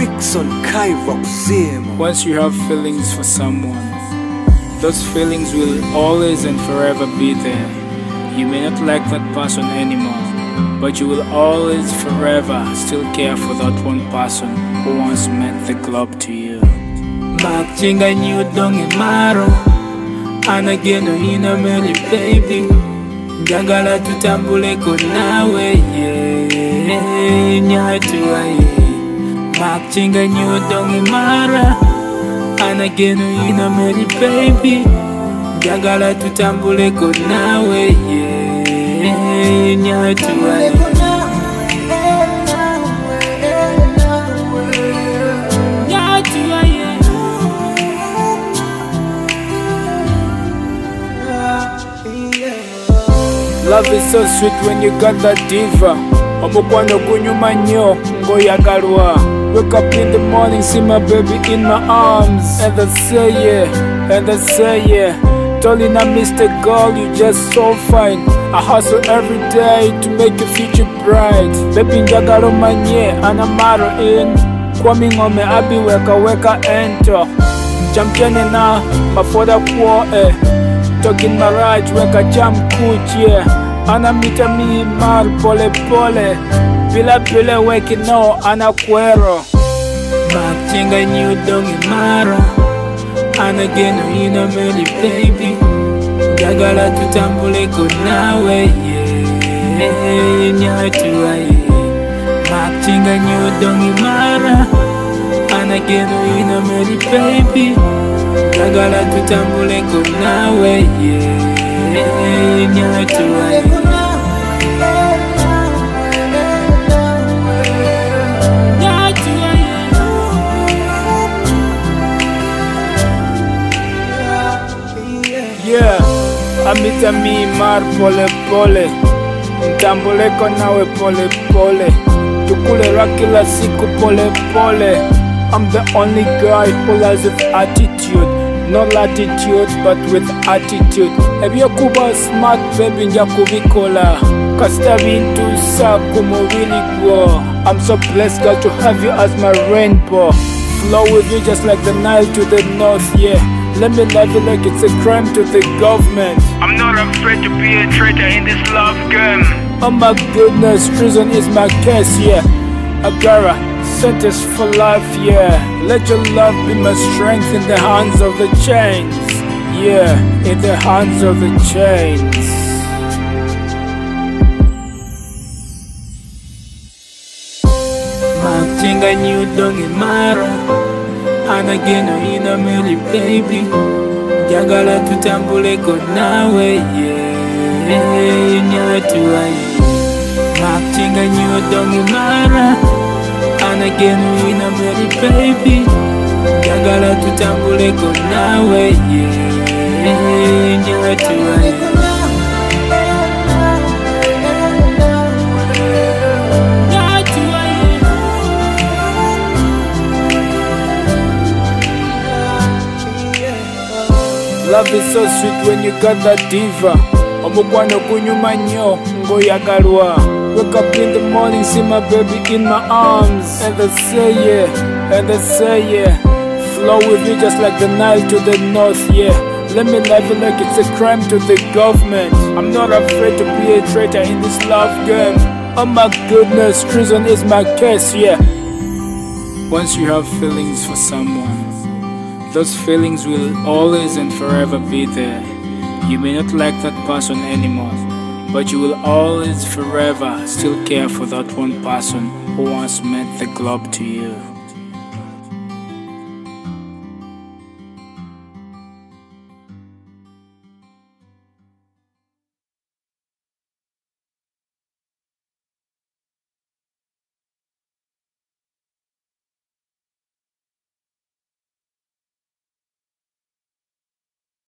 Rickson Kairock Zim. Once you have feelings for someone, those feelings will always and forever be there. You may not like that person anymore, but you will always forever still care for that one person who once meant the globe to you. Makchinga nyudonge maro anageno ina meli baby, njagala tutambuleko nawe nyatuwa Makchinga nyudonge mara anageno ina meli baby, njagala tutambuleko nawe nyatuwa Love is so sweet when you got that diva. Omukwano kunyuma nyo ngoyagalwa. Wake up in the morning, see my baby in my arms, and I say yeah, and I say yeah. Darling, I miss the girl, you just so fine. I hustle every day to make your future bright. Baby njagalo manye anamaro in. Kwami ngome abi weka enter. Champion na mafoda kwa Talking my right, weka jam kuch, yeah. Anamita mi mal pole pole. Bila weki no anakwero. Makchinga nyudonge maro anageno ina meli baby, njagala tutambuleko nawe nyatuwa Makchinga nyudonge mara anageno ina meli baby, njagala tutambuleko nawe nyatuwa Yeah, amita mi mar pole pole, ntambuleko nawe pole pole, tukulera kila siku pole pole. I'm the only guy who lies with attitude, not latitude but with attitude. Ebyo kuba smart baby nja kubikola, kasita bintu sa kumubili gwo. I'm so blessed God to have you as my rainbow. Flow with you just like the Nile to the north, yeah. Let me love you like it's a crime to the government. I'm not afraid to be a traitor in this love game. Oh my goodness, treason is my case, yeah. Agara, sentence for life, yeah. Let your love be my strength in the hands of the chains. Yeah, in the hands of the chains. Makchinga nyudonge maro anageno ina meli baby, njagala tutambuleko nawe nyatuwa Makchinga nyudonge mara anageno ina meli baby, njagala tutambuleko nawe nyatuwa Love is so sweet when you got that diva. Omukwano kunyuma nyo ngoyagalwa. Wake up in the morning, see my baby in my arms, and I say yeah, and I say yeah. Flow with you just like the Nile to the north, yeah. Let me love you like it's a crime to the government. I'm not afraid to be a traitor in this love game. Oh my goodness, treason is my case, yeah. Once you have feelings for someone, those feelings will always and forever be there. You may not like that person anymore, but you will always forever still care for that one person who once meant the globe to you.